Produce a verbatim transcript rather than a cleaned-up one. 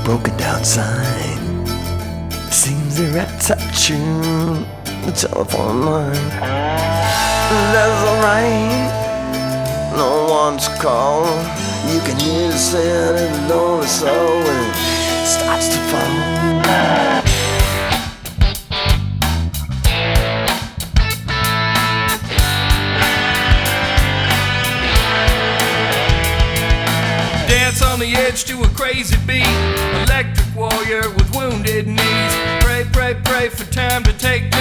broken down sign. Seems the rats are tuned the telephone line. There's a rain, no one to call. You can hear the sound of the lonely soul when it starts to fall. Dance on the edge to a crazy beat. Electric warrior with wounded knees. Pray, pray, pray for time to take